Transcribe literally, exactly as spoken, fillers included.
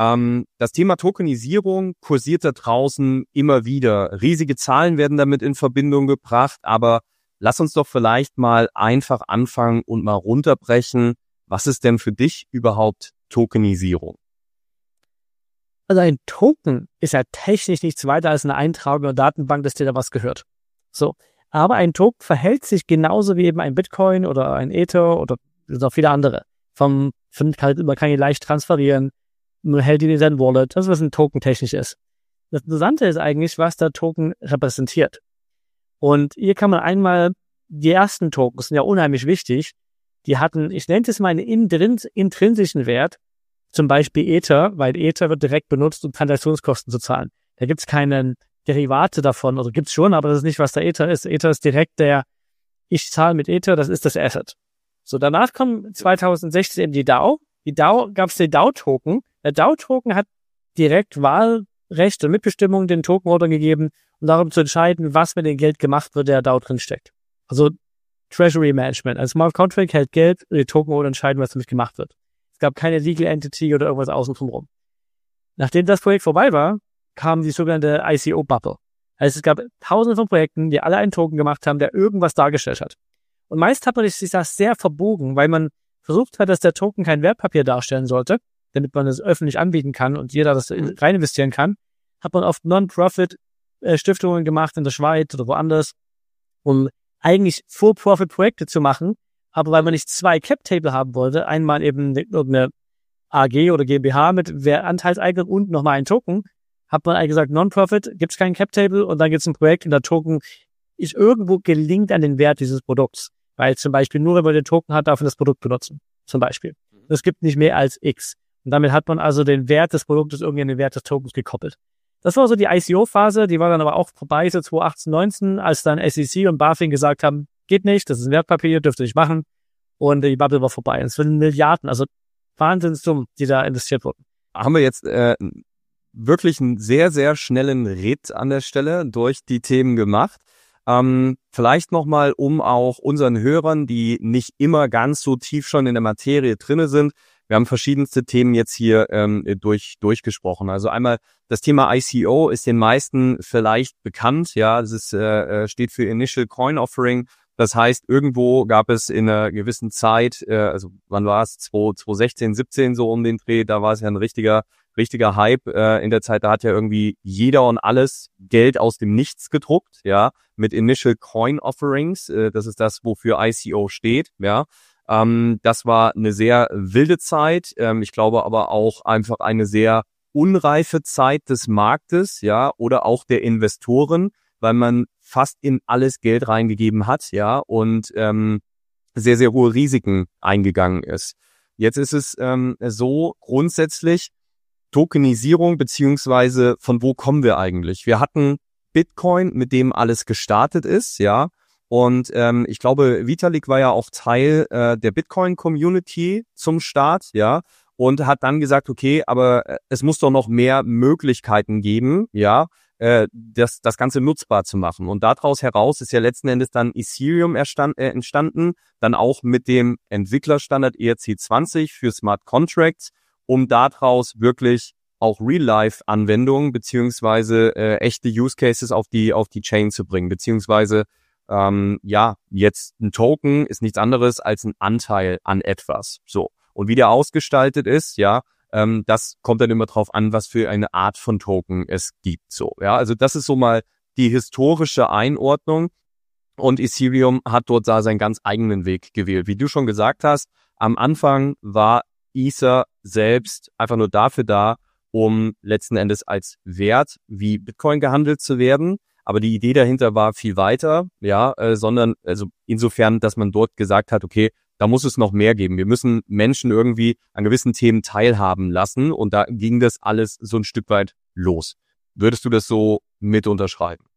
Ähm, das Thema Tokenisierung kursiert da draußen immer wieder. Riesige Zahlen werden damit in Verbindung gebracht, aber lass uns doch vielleicht mal einfach anfangen und mal runterbrechen. Was ist denn für dich überhaupt Tokenisierung? Also ein Token ist ja technisch nichts weiter als eine Eintragung in der Datenbank, dass dir da was gehört. So. Aber ein Token verhält sich genauso wie eben ein Bitcoin oder ein Ether oder noch viele andere. Vom, von, kann, man kann ihn leicht transferieren, man hält ihn in sein Wallet, das was ein Token technisch ist. Das Interessante ist eigentlich, was der Token repräsentiert. Und hier kann man einmal, die ersten Tokens sind ja unheimlich wichtig, die hatten, ich nenne es mal einen intrins, intrinsischen Wert, zum Beispiel Ether, weil Ether wird direkt benutzt, um Transaktionskosten zu zahlen. Da gibt es keine Derivate davon, oder gibt es schon, aber das ist nicht, was der Ether ist. Ether ist direkt der, ich zahle mit Ether, das ist das Asset. So, danach kommt zwanzig sechzehn eben die DAO. Die DAO gab es den DAO-Token. Der DAO-Token hat direkt Wahlrecht und Mitbestimmung den Tokenholder gegeben, um darum zu entscheiden, was mit dem Geld gemacht wird, der DAO drin steckt. Also Treasury Management. Ein Smart Contract hält Geld und die Tokenholder entscheiden, was damit gemacht wird. Es gab keine Legal Entity oder irgendwas außen drum rum. Nachdem das Projekt vorbei war, kam die sogenannte I C O-Bubble. Also es gab tausende von Projekten, die alle einen Token gemacht haben, der irgendwas dargestellt hat. Und meist hat man sich das sehr verbogen, weil man versucht hat, dass der Token kein Wertpapier darstellen sollte, damit man es öffentlich anbieten kann und jeder das rein investieren kann, hat man oft Non-Profit-Stiftungen gemacht in der Schweiz oder woanders, um eigentlich For-Profit-Projekte zu machen, aber weil man nicht zwei Cap-Table haben wollte, einmal eben irgendeine A G oder GmbH mit Anteilseignern und nochmal einen Token, hat man eigentlich gesagt, Non-Profit, gibt es keinen Cap-Table und dann gibt es ein Projekt und der Token ist irgendwo gelinkt an den Wert dieses Produkts. Weil zum Beispiel nur, wenn man den Token hat, darf man das Produkt benutzen. Zum Beispiel. Es gibt nicht mehr als X. Und damit hat man also den Wert des Produktes irgendwie an den Wert des Tokens gekoppelt. Das war so die I C O-Phase, die war dann aber auch vorbei, so zwanzig achtzehn, neunzehn, als dann S E C und BaFin gesagt haben, geht nicht, das ist ein Wertpapier, dürft ihr nicht machen. Und die Bubble war vorbei. Und es sind Milliarden, also Wahnsinnssummen, die da investiert wurden. Haben wir jetzt äh, wirklich einen sehr, sehr schnellen Ritt an der Stelle durch die Themen gemacht. Ähm, vielleicht nochmal, um auch unseren Hörern, die nicht immer ganz so tief schon in der Materie drinne sind, wir haben verschiedenste Themen jetzt hier ähm, durch durchgesprochen. Also einmal das Thema I C O ist den meisten vielleicht bekannt. Ja, das ist, äh, steht für Initial Coin Offering. Das heißt, irgendwo gab es in einer gewissen Zeit, äh, also wann war es, zwanzig sechzehn, siebzehn so um den Dreh, da war es ja ein richtiger richtiger Hype äh, in der Zeit, da hat ja irgendwie jeder und alles Geld aus dem Nichts gedruckt, ja, mit Initial Coin Offerings, äh, das ist das, wofür I C O steht, ja. Ähm, das war eine sehr wilde Zeit, ähm, ich glaube aber auch einfach eine sehr unreife Zeit des Marktes, ja, oder auch der Investoren, weil man fast in alles Geld reingegeben hat, ja, und ähm, sehr, sehr hohe Risiken eingegangen ist. Jetzt ist es ähm, so grundsätzlich, Tokenisierung, beziehungsweise von wo kommen wir eigentlich? Wir hatten Bitcoin, mit dem alles gestartet ist, ja. Und ähm, ich glaube, Vitalik war ja auch Teil äh, der Bitcoin-Community zum Start, ja. Und hat dann gesagt, okay, aber äh, es muss doch noch mehr Möglichkeiten geben, ja, äh, das, das Ganze nutzbar zu machen. Und daraus heraus ist ja letzten Endes dann Ethereum erstand, äh, entstanden, dann auch mit dem Entwicklerstandard E R C zwanzig für Smart Contracts, um daraus wirklich auch Real-Life-Anwendungen beziehungsweise äh, echte Use-Cases auf die auf die Chain zu bringen, beziehungsweise ähm, ja, jetzt ein Token ist nichts anderes als ein Anteil an etwas. So. Und wie der ausgestaltet ist, ja, ähm, das kommt dann immer drauf an, was für eine Art von Token es gibt. So, ja, also das ist so mal die historische Einordnung. Und Ethereum hat dort da seinen ganz eigenen Weg gewählt. Wie du schon gesagt hast, am Anfang war Ether selbst einfach nur dafür da, um letzten Endes als Wert wie Bitcoin gehandelt zu werden. Aber die Idee dahinter war viel weiter, ja, äh, sondern also insofern, dass man dort gesagt hat, okay, da muss es noch mehr geben. Wir müssen Menschen irgendwie an gewissen Themen teilhaben lassen und da ging das alles so ein Stück weit los. Würdest du das so mit unterschreiben?